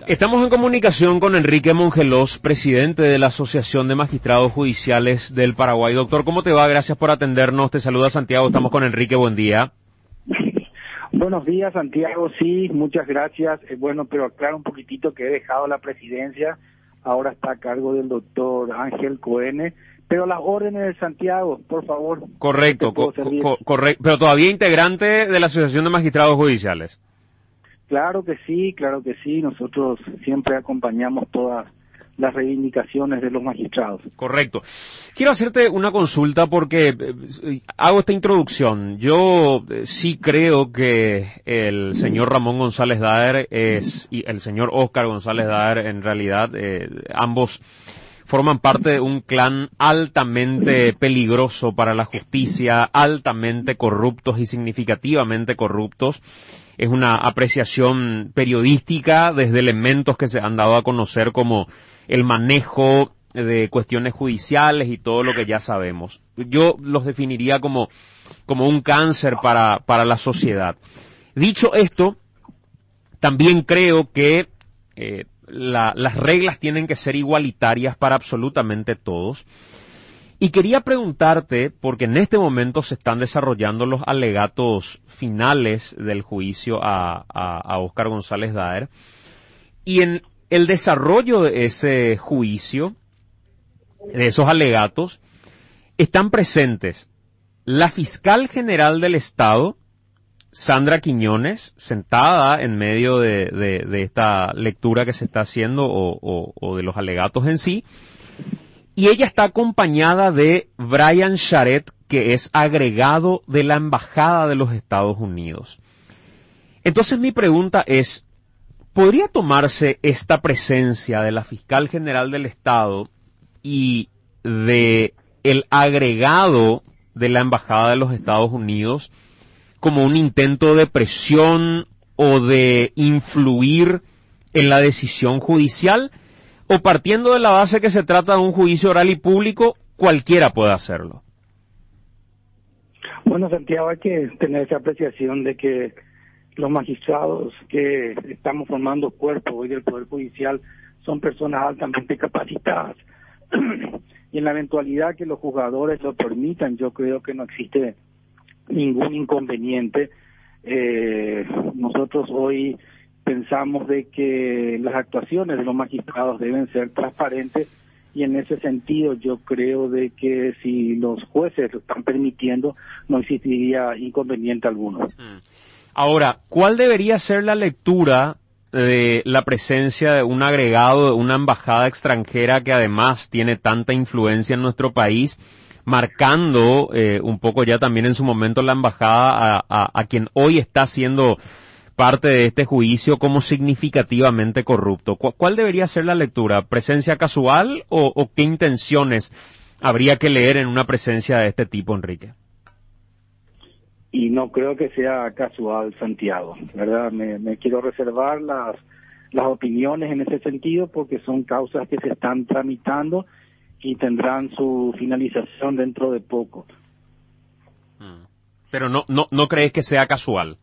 Estamos en comunicación con Enrique Mongelos, presidente de la Asociación de Magistrados Judiciales del Paraguay. Doctor, ¿cómo te va? Gracias por atendernos. Te saluda Santiago. Estamos con Enrique. Buen día. Buenos días, Santiago. Sí, muchas gracias. Bueno, pero aclaro un poquitito que he dejado la presidencia. Ahora está a cargo del doctor Ángel Coene. Pero las órdenes de Santiago, por favor. Correcto, correcto. Pero todavía integrante de la Asociación de Magistrados Judiciales. Claro que sí, claro que sí. Nosotros siempre acompañamos todas las reivindicaciones de los magistrados. Correcto. Quiero hacerte una consulta porque hago esta introducción. Yo sí creo que el señor Ramón González Daer y el señor Óscar González Daer, en realidad, ambos forman parte de un clan altamente peligroso para la justicia, altamente corruptos y significativamente corruptos. Es una apreciación periodística desde elementos que se han dado a conocer como el manejo de cuestiones judiciales y todo lo que ya sabemos. Yo los definiría como un cáncer para la sociedad. Dicho esto, también creo que las reglas tienen que ser igualitarias para absolutamente todos. Y quería preguntarte, porque en este momento se están desarrollando los alegatos finales del juicio a Óscar González Daer, y en el desarrollo de ese juicio, de esos alegatos, están presentes la fiscal general del Estado, Sandra Quiñones, sentada en medio de esta lectura que se está haciendo o de los alegatos en sí, y ella está acompañada de Brian Charet, que es agregado de la Embajada de los Estados Unidos. Entonces mi pregunta es, ¿podría tomarse esta presencia de la fiscal general del Estado y de el agregado de la Embajada de los Estados Unidos como un intento de presión o de influir en la decisión judicial? ¿O partiendo de la base que se trata de un juicio oral y público, cualquiera puede hacerlo? Bueno, Santiago, hay que tener esa apreciación de que los magistrados que estamos formando cuerpo hoy del Poder Judicial son personas altamente capacitadas. Y en la eventualidad que los juzgadores lo permitan, yo creo que no existe ningún inconveniente. Nosotros hoy pensamos de que las actuaciones de los magistrados deben ser transparentes, y en ese sentido yo creo de que si los jueces lo están permitiendo no existiría inconveniente alguno. Ahora, ¿cuál debería ser la lectura de la presencia de un agregado de una embajada extranjera que además tiene tanta influencia en nuestro país, marcando un poco ya también en su momento la embajada a quien hoy está siendo parte de este juicio como significativamente corrupto? ¿Cuál debería ser la lectura? ¿Presencia casual o qué intenciones habría que leer en una presencia de este tipo, Enrique? Y no creo que sea casual, Santiago, ¿verdad? Me quiero reservar las opiniones en ese sentido porque son causas que se están tramitando y tendrán su finalización dentro de poco. Pero no crees que sea casual.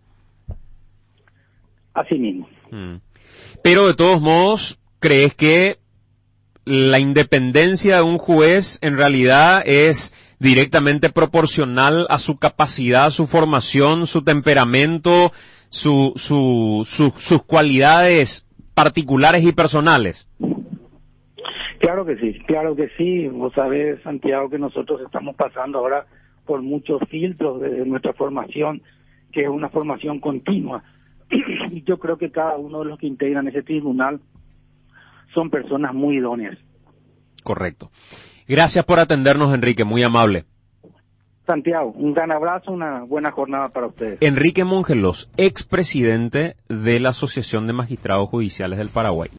Así mismo. Pero de todos modos, ¿crees que la independencia de un juez en realidad es directamente proporcional a su capacidad, su formación, su temperamento, sus cualidades particulares y personales? Claro que sí, claro que sí. Vos sabés, Santiago, que nosotros estamos pasando ahora por muchos filtros de nuestra formación, que es una formación continua. Y yo creo que cada uno de los que integran ese tribunal son personas muy idóneas. Correcto. Gracias por atendernos, Enrique, muy amable. Santiago, un gran abrazo, una buena jornada para ustedes. Enrique Mongelos, expresidente de la Asociación de Magistrados Judiciales del Paraguay.